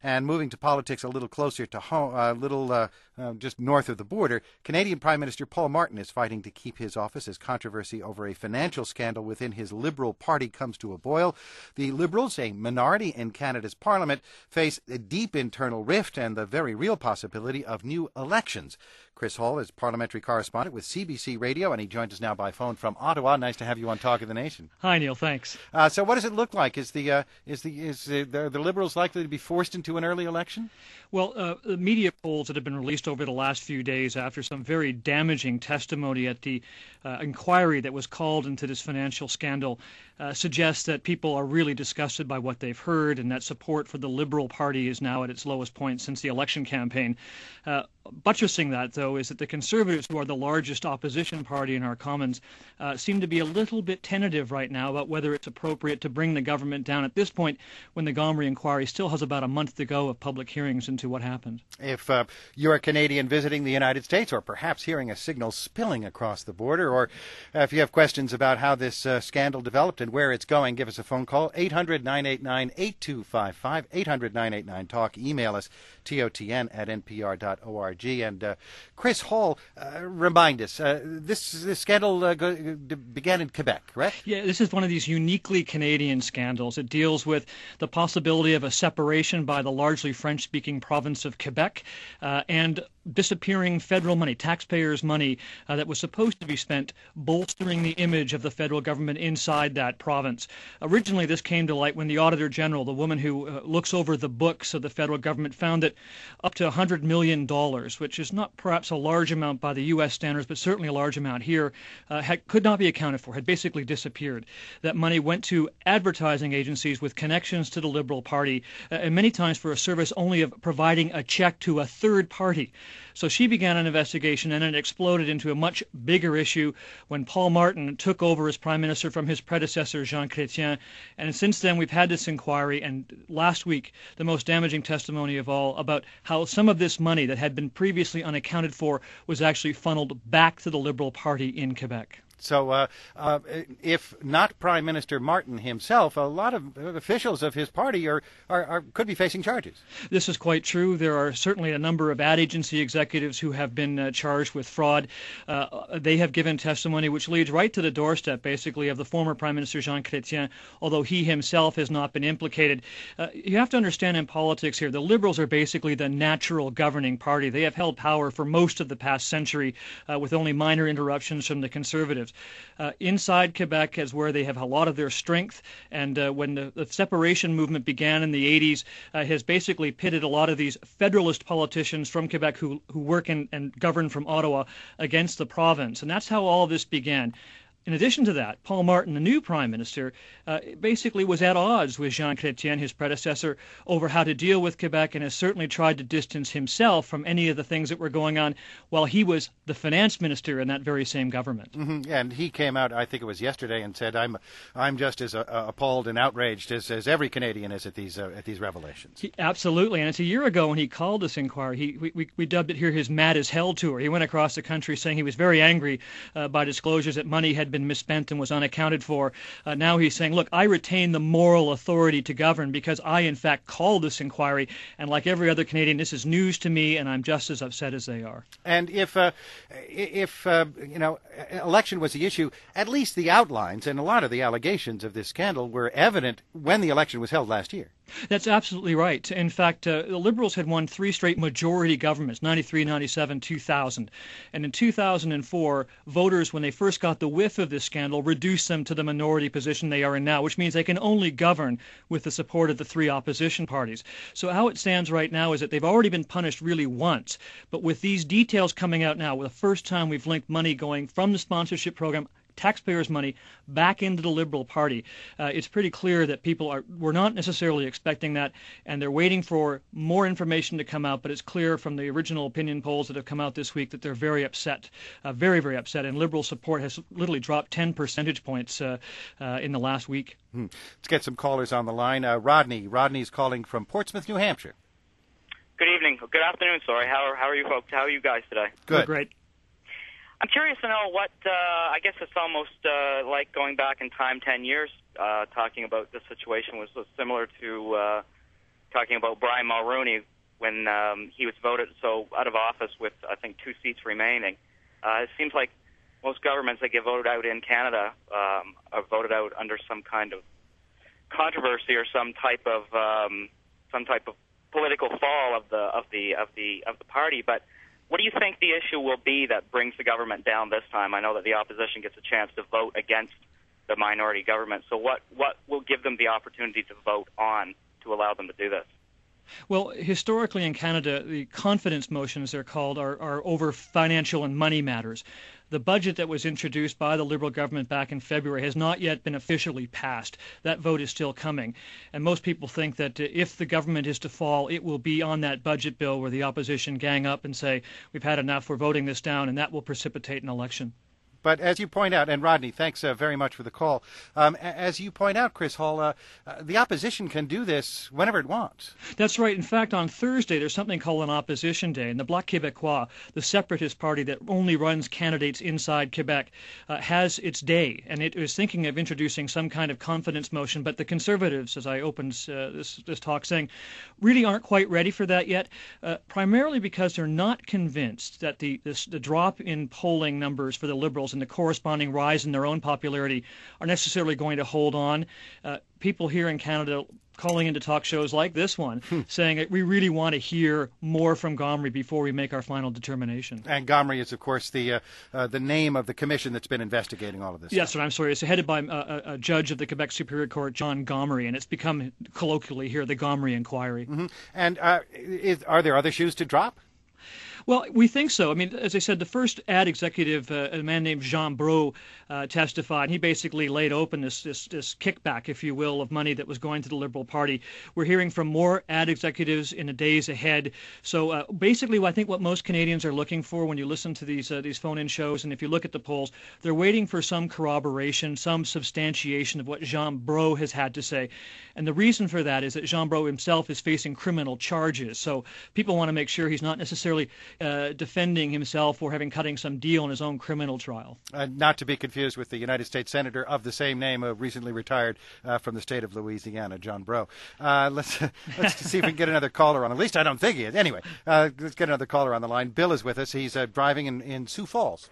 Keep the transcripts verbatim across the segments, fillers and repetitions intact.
And moving to politics a little closer to home, a little uh, uh, just north of the border, Canadian Prime Minister Paul Martin is fighting to keep his office as controversy over a financial scandal within his Liberal Party comes to a boil. The Liberals, a minority in Canada's Parliament, face a deep internal rift and the very real possibility of new elections. Chris Hall is parliamentary correspondent with C B C Radio, and he joins us now by phone from Ottawa. Nice to have you on Talk of the Nation. Hi, Neil. Thanks. Uh, so, what does it look like? Is the uh, is the is the, the, the Liberals likely to be forced into an early election? Well, uh, the media polls that have been released over the last few days after some very damaging testimony at the uh, inquiry that was called into this financial scandal uh, suggests that people are really disgusted by what they've heard, and that support for the Liberal Party is now at its lowest point since the election campaign. Uh, buttressing that, though, is that the Conservatives, who are the largest opposition party in our Commons, uh, seem to be a little bit tentative right now about whether it's appropriate to bring the government down at this point when the Gomery inquiry still has about a month to go of public hearings into what happened. If uh, you're a Canadian visiting the United States, or perhaps hearing a signal spilling across the border, or uh, if you have questions about how this uh, scandal developed and where it's going, give us a phone call, eight hundred, nine eight nine, eight two five five, eight hundred, nine eight nine, talk. Email us, T O T N at N P R dot org. And uh, Chris Hall, uh, remind us, uh, this, this scandal uh, go, began in Quebec, correct? Yeah, this is one of these uniquely Canadian scandals. It deals with the possibility of a separation by the largely French-speaking province of Quebec uh, and disappearing federal money, taxpayers' money uh, that was supposed to be spent bolstering the image of the federal government inside that province. Originally, this came to light when the Auditor General, the woman who uh, looks over the books of the federal government, found that up to one hundred million dollars, which is not perhaps a large amount by the U S standards, but certainly a large amount here, uh, had, could not be accounted for, had basically disappeared. That money went to advertising agencies with connections to the Liberal Party, uh, and many times for a service only of providing a check to a third party. So she began an investigation, and it exploded into a much bigger issue when Paul Martin took over as Prime Minister from his predecessor, Jean Chrétien. And since then, we've had this inquiry, and last week, the most damaging testimony of all about how some of this money that had been previously unaccounted for was actually funneled back to the Liberal Party in Quebec. So uh, uh, if not Prime Minister Martin himself, a lot of officials of his party are, are, are could be facing charges. This is quite true. There are certainly a number of ad agency executives who have been uh, charged with fraud. Uh, they have given testimony which leads right to the doorstep, basically, of the former Prime Minister Jean Chrétien, although he himself has not been implicated. Uh, you have to understand in politics here, the Liberals are basically the natural governing party. They have held power for most of the past century uh, with only minor interruptions from the Conservatives. Uh, inside Quebec is where they have a lot of their strength, and uh, when the, the separation movement began in the eighties, uh, has basically pitted a lot of these federalist politicians from Quebec who, who work in, and govern from Ottawa against the province, and that's how all of this began. In addition to that, Paul Martin, the new Prime Minister, uh, basically was at odds with Jean Chrétien, his predecessor, over how to deal with Quebec, and has certainly tried to distance himself from any of the things that were going on while he was the finance minister in that very same government. Mm-hmm. And he came out, I think it was yesterday, and said, "I'm, I'm just as uh, appalled and outraged as, as every Canadian is at these uh, at these revelations." He, absolutely, and it's a year ago when he called this inquiry. He, we, we, we dubbed it here his "Mad as Hell" tour. He went across the country saying he was very angry uh, by disclosures that money had been misspent and was unaccounted for. Uh, now he's saying, look, I retain the moral authority to govern because I, in fact, called this inquiry, and like every other Canadian, this is news to me, and I'm just as upset as they are. And if, uh, if uh, you know, election was the issue, at least the outlines and a lot of the allegations of this scandal were evident when the election was held last year. That's absolutely right. In fact, uh, the Liberals had won three straight majority governments, ninety-three, ninety-seven, two thousand. And in two thousand four, voters, when they first got the whiff of this scandal, reduced them to the minority position they are in now, which means they can only govern with the support of the three opposition parties. So how it stands right now is that they've already been punished really once. But with these details coming out now, the first time we've linked money going from the sponsorship program, taxpayers' money, back into the Liberal Party. Uh, it's pretty clear that people are were not necessarily expecting that, and they're waiting for more information to come out, but it's clear from the original opinion polls that have come out this week that they're very upset, uh, very, very upset, and Liberal support has literally dropped ten percentage points uh, uh, in the last week. Hmm. Let's get some callers on the line. Uh, Rodney. Rodney's calling from Portsmouth, New Hampshire. Good evening. Good afternoon, sorry. How are, how are you folks? How are you guys today? Good. We're great. I'm curious to know what, uh, I guess it's almost uh, like going back in time ten years, uh, talking about this situation was similar to uh, talking about Brian Mulroney when um, he was voted so out of office with, I think, two seats remaining. Uh, it seems like most governments that get voted out in Canada um, are voted out under some kind of controversy or some type of um, some type of political fall of the of the of the of the party. But what do you think the issue will be that brings the government down this time? I know that the opposition gets a chance to vote against the minority government. So what what will give them the opportunity to vote on to allow them to do this? Well, historically in Canada, the confidence motions, they're called, are, are over financial and money matters. The budget that was introduced by the Liberal government back in February has not yet been officially passed. That vote is still coming. And most people think that if the government is to fall, it will be on that budget bill where the opposition gang up and say, we've had enough, we're voting this down, and that will precipitate an election. But as you point out, and Rodney, thanks uh, very much for the call. Um, as you point out, Chris Hall, uh, uh, the opposition can do this whenever it wants. That's right. In fact, on Thursday, there's something called an opposition day, and the Bloc Québécois, the separatist party that only runs candidates inside Quebec, uh, has its day, and it is thinking of introducing some kind of confidence motion. But the Conservatives, as I opened uh, this, this talk saying, really aren't quite ready for that yet, uh, primarily because they're not convinced that the, this, the drop in polling numbers for the Liberals and the corresponding rise in their own popularity are necessarily going to hold on. Uh, people here in Canada calling into talk shows like this one, saying that we really want to hear more from Gomery before we make our final determination. And Gomery is, of course, the uh, uh, the name of the commission that's been investigating all of this. Yes, sir, I'm sorry. It's headed by uh, a, a judge of the Quebec Superior Court, John Gomery, and it's become colloquially here the Gomery Inquiry. Mm-hmm. And uh, is, are there other shoes to drop? Well, we think so. I mean, as I said, the first ad executive, uh, a man named Jean Brault, uh, testified. He basically laid open this, this this kickback, if you will, of money that was going to the Liberal Party. We're hearing from more ad executives in the days ahead. So uh, basically, I think what most Canadians are looking for when you listen to these uh, these phone-in shows, and if you look at the polls, they're waiting for some corroboration, some substantiation of what Jean Brault has had to say. And the reason for that is that Jean Brault himself is facing criminal charges. So people want to make sure he's not necessarily Uh, defending himself or having cutting some deal in his own criminal trial. Uh, not to be confused with the United States Senator of the same name, uh, recently retired uh, from the state of Louisiana, John Brault. Uh, let's let's see if we can get another caller on. At least I don't think he is. Anyway, uh, let's get another caller on the line. Bill is with us. He's uh, driving in, in Sioux Falls.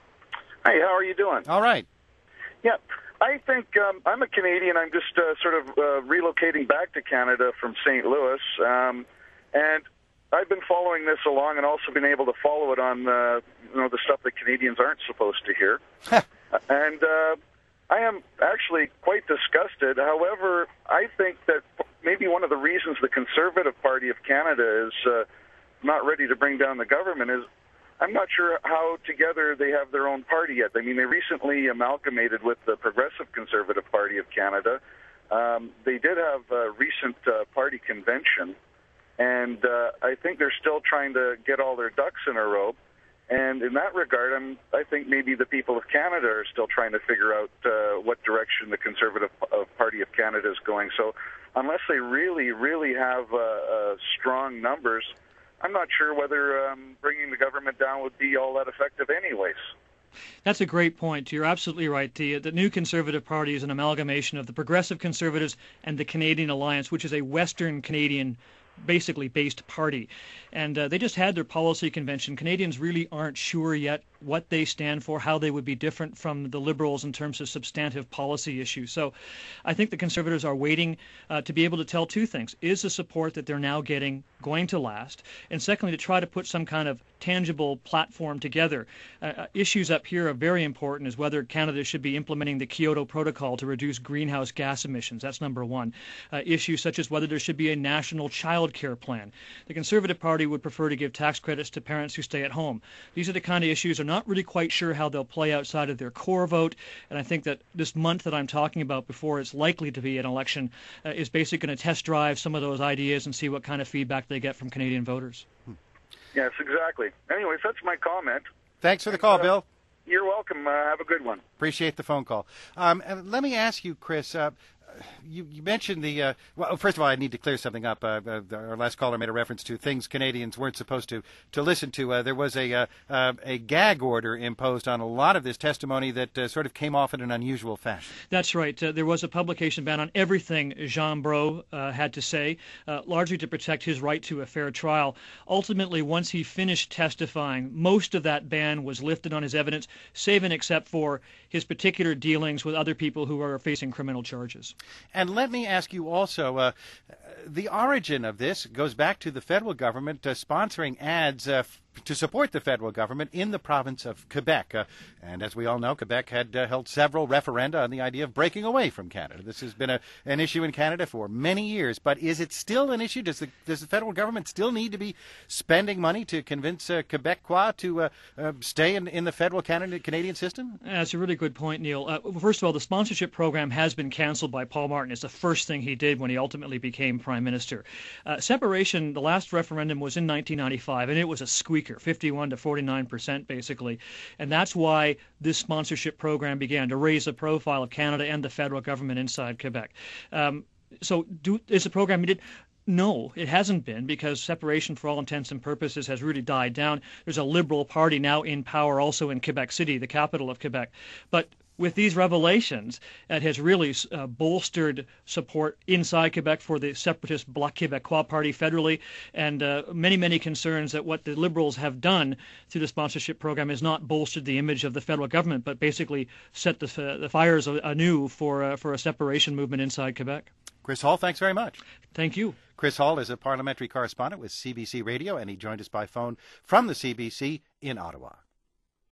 Hey, how are you doing? All right. Yeah, I think um, I'm a Canadian. I'm just uh, sort of uh, relocating back to Canada from Saint Louis, um, and I've been following this along and also been able to follow it on uh, you know the stuff that Canadians aren't supposed to hear. and uh, I am actually quite disgusted. However, I think that maybe one of the reasons the Conservative Party of Canada is uh, not ready to bring down the government is I'm not sure how together they have their own party yet. I mean, they recently amalgamated with the Progressive Conservative Party of Canada. Um, they did have a recent uh, party convention. And uh, I think they're still trying to get all their ducks in a row. And in that regard, I'm, I think maybe the people of Canada are still trying to figure out uh, what direction the Conservative Party of Canada is going. So unless they really, really have uh, uh, strong numbers, I'm not sure whether um, bringing the government down would be all that effective anyways. That's a great point. You're absolutely right. The, the new Conservative Party is an amalgamation of the Progressive Conservatives and the Canadian Alliance, which is a Western Canadian basically based party. And uh, they just had their policy convention. Canadians really aren't sure yet what they stand for, how they would be different from the Liberals in terms of substantive policy issues. So I think the Conservatives are waiting uh, to be able to tell two things. Is the support that they're now getting going to last? And secondly, to try to put some kind of tangible platform together. Uh, issues up here are very important, is whether Canada should be implementing the Kyoto Protocol to reduce greenhouse gas emissions. That's number one. Uh, issues such as whether there should be a national child care plan. The Conservative Party would prefer to give tax credits to parents who stay at home. These are the kind of issues they're not really quite sure how they'll play outside of their core vote, and I think that this month that I'm talking about before it's likely to be an election uh, is basically going to test drive some of those ideas and see what kind of feedback they get from Canadian voters. Yes, exactly. Anyways, that's my comment. Thanks for the call, uh, Bill. You're welcome. Uh, have a good one. Appreciate the phone call. Um, and let me ask you, Chris, uh, you, you mentioned the, uh, well, first of all, I need to clear something up. Uh, uh, our last caller made a reference to things Canadians weren't supposed to, to listen to. Uh, there was a, uh, uh, a gag order imposed on a lot of this testimony that uh, sort of came off in an unusual fashion. That's right. Uh, there was a publication ban on everything Jean Brault uh, had to say, uh, largely to protect his right to a fair trial. Ultimately, once he finished testifying, most of that ban was lifted on his evidence, save and except for his particular dealings with other people who are facing criminal charges. And let me ask you also, uh, the origin of this goes back to the federal government uh, sponsoring ads uh, f- to support the federal government in the province of Quebec. Uh, and as we all know, Quebec had uh, held several referenda on the idea of breaking away from Canada. This has been a, an issue in Canada for many years. But is it still an issue? Does the, does the federal government still need to be spending money to convince uh, Quebecois to uh, uh, stay in, in the federal Canada, Canadian system? That's a really good point, Neil. Uh, first of all, the sponsorship program has been canceled by Paul Martin. It's the first thing he did when he ultimately became prime minister. Uh, separation, the last referendum was in nineteen ninety-five, and it was a squeaker, fifty-one to forty-nine percent basically. And that's why this sponsorship program began, to raise the profile of Canada and the federal government inside Quebec. Um, so do, is the program needed? No, it hasn't been, because separation, for all intents and purposes, has really died down. There's a Liberal Party now in power also in Quebec City, the capital of Quebec. But with these revelations, it has really uh, bolstered support inside Quebec for the separatist Bloc Québécois party federally, and uh, many, many concerns that what the Liberals have done through the sponsorship program is not bolstered the image of the federal government, but basically set the, uh, the fires anew for, uh, for a separation movement inside Quebec. Chris Hall, thanks very much. Thank you. Chris Hall is a parliamentary correspondent with C B C Radio, and he joined us by phone from the C B C in Ottawa.